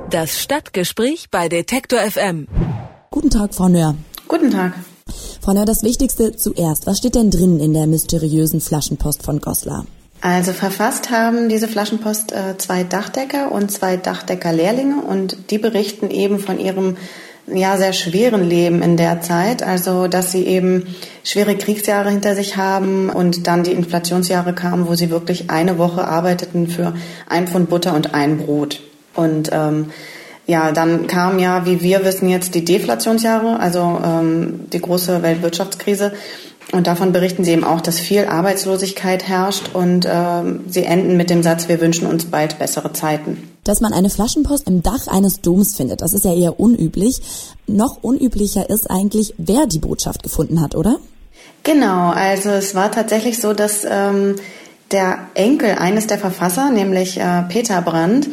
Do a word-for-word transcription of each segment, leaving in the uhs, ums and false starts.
Das Stadtgespräch bei Detektor F M. Guten Tag, Frau Nöhr. Guten Tag. Frau Nöhr, das Wichtigste zuerst. Was steht denn drin in der mysteriösen Flaschenpost von Goslar? Also verfasst haben diese Flaschenpost äh, zwei Dachdecker und zwei Dachdecker-Lehrlinge und die berichten eben von ihrem ja sehr schweren Leben in der Zeit, also dass sie eben schwere Kriegsjahre hinter sich haben und dann die Inflationsjahre kamen, wo sie wirklich eine Woche arbeiteten für ein Pfund Butter und ein Brot. Und ähm, ja, dann kamen ja, wie wir wissen jetzt, die Deflationsjahre, also ähm, die große Weltwirtschaftskrise. Und davon berichten sie eben auch, dass viel Arbeitslosigkeit herrscht und ähm, sie enden mit dem Satz, wir wünschen uns bald bessere Zeiten. Dass man eine Flaschenpost im Dach eines Doms findet, das ist ja eher unüblich. Noch unüblicher ist eigentlich, wer die Botschaft gefunden hat, oder? Genau, also es war tatsächlich so, dass ähm, der Enkel eines der Verfasser, nämlich äh, Peter Brandt,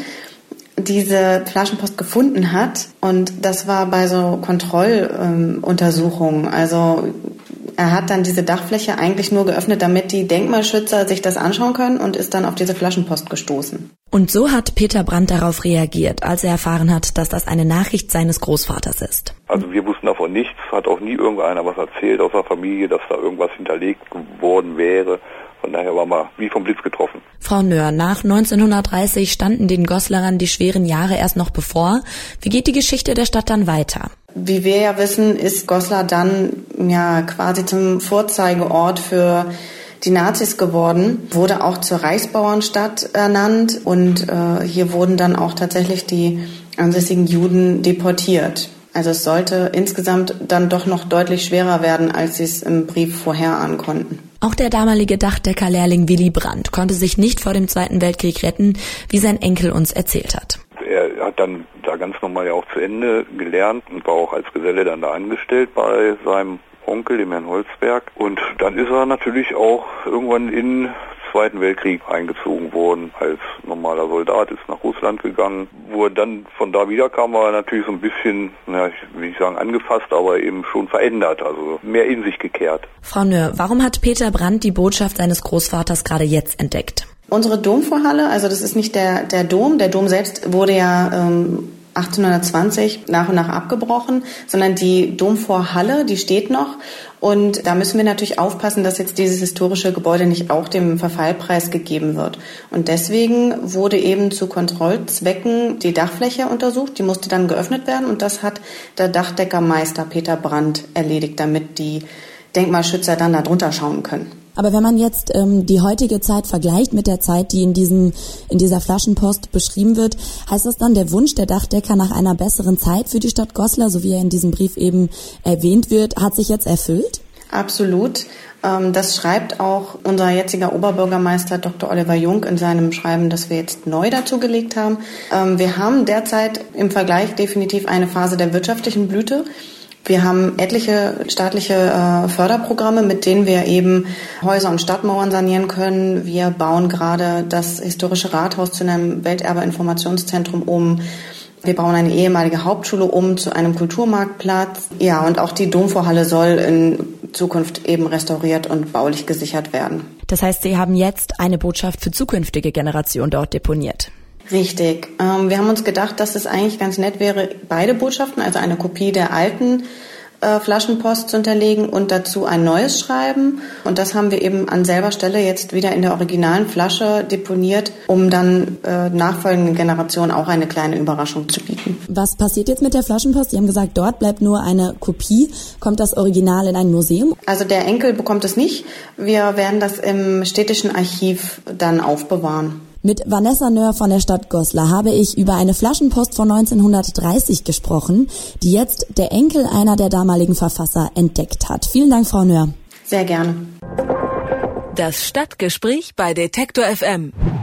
diese Flaschenpost gefunden hat. Und das war bei so Kontrolluntersuchungen. Ähm, also er hat dann diese Dachfläche eigentlich nur geöffnet, damit die Denkmalschützer sich das anschauen können und ist dann auf diese Flaschenpost gestoßen. Und so hat Peter Brandt darauf reagiert, als er erfahren hat, dass das eine Nachricht seines Großvaters ist. Also wir wussten davon nichts, hat auch nie irgendeiner was erzählt aus der Familie, dass da irgendwas hinterlegt worden wäre. Von daher waren wir wie vom Blitz getroffen. Frau Nöhr, nach neunzehnhundertdreißig standen den Goslarern die schweren Jahre erst noch bevor. Wie geht die Geschichte der Stadt dann weiter? Wie wir ja wissen, ist Goslar dann ja quasi zum Vorzeigeort für die Nazis geworden, wurde auch zur Reichsbauernstadt ernannt und äh, hier wurden dann auch tatsächlich die ansässigen Juden deportiert. Also es sollte insgesamt dann doch noch deutlich schwerer werden, als sie es im Brief vorherahnen konnten. Auch der damalige Dachdeckerlehrling Willy Brandt konnte sich nicht vor dem Zweiten Weltkrieg retten, wie sein Enkel uns erzählt hat. Er hat dann da ganz normal ja auch zu Ende gelernt und war auch als Geselle dann da angestellt bei seinem Onkel, dem Herrn Holzberg. Und dann ist er natürlich auch irgendwann in den Zweiten Weltkrieg eingezogen worden als normaler Soldat, ist nach Russland gegangen. Wo er dann von da wiederkam, war er natürlich so ein bisschen, na, ich will nicht sagen angefasst, aber eben schon verändert, also mehr in sich gekehrt. Frau Nöhr, warum hat Peter Brandt die Botschaft seines Großvaters gerade jetzt entdeckt? Unsere Domvorhalle, also das ist nicht der, der Dom, der Dom selbst wurde ja ähm, achtzehnhundertzwanzig nach und nach abgebrochen, sondern die Domvorhalle, die steht noch. Und da müssen wir natürlich aufpassen, dass jetzt dieses historische Gebäude nicht auch dem Verfallpreis gegeben wird. Und deswegen wurde eben zu Kontrollzwecken die Dachfläche untersucht, die musste dann geöffnet werden und das hat der Dachdeckermeister Peter Brandt erledigt, damit die Denkmalschützer dann da drunter schauen können. Aber wenn man jetzt ähm, die heutige Zeit vergleicht mit der Zeit, die in diesem in dieser Flaschenpost beschrieben wird, heißt das dann, der Wunsch der Dachdecker nach einer besseren Zeit für die Stadt Goslar, so wie er in diesem Brief eben erwähnt wird, hat sich jetzt erfüllt? Absolut. Ähm, das schreibt auch unser jetziger Oberbürgermeister Doktor Oliver Jung in seinem Schreiben, das wir jetzt neu dazugelegt haben. Ähm, wir haben derzeit im Vergleich definitiv eine Phase der wirtschaftlichen Blüte. Wir haben etliche staatliche äh, Förderprogramme, mit denen wir eben Häuser und Stadtmauern sanieren können. Wir bauen gerade das historische Rathaus zu einem Welterbeinformationszentrum um. Wir bauen eine ehemalige Hauptschule um zu einem Kulturmarktplatz. Ja, und auch die Domvorhalle soll in Zukunft eben restauriert und baulich gesichert werden. Das heißt, Sie haben jetzt eine Botschaft für zukünftige Generationen dort deponiert. Richtig. Ähm, wir haben uns gedacht, dass es eigentlich ganz nett wäre, beide Botschaften, also eine Kopie der alten äh, Flaschenpost zu hinterlegen und dazu ein neues Schreiben. Und das haben wir eben an selber Stelle jetzt wieder in der originalen Flasche deponiert, um dann äh, nachfolgenden Generationen auch eine kleine Überraschung zu bieten. Was passiert jetzt mit der Flaschenpost? Sie haben gesagt, dort bleibt nur eine Kopie. Kommt das Original in ein Museum? Also der Enkel bekommt es nicht. Wir werden das im städtischen Archiv dann aufbewahren. Mit Vanessa Nöhr von der Stadt Goslar habe ich über eine Flaschenpost von neunzehnhundertdreißig gesprochen, die jetzt der Enkel einer der damaligen Verfasser entdeckt hat. Vielen Dank, Frau Nöhr. Sehr gerne. Das Stadtgespräch bei Detektor F M.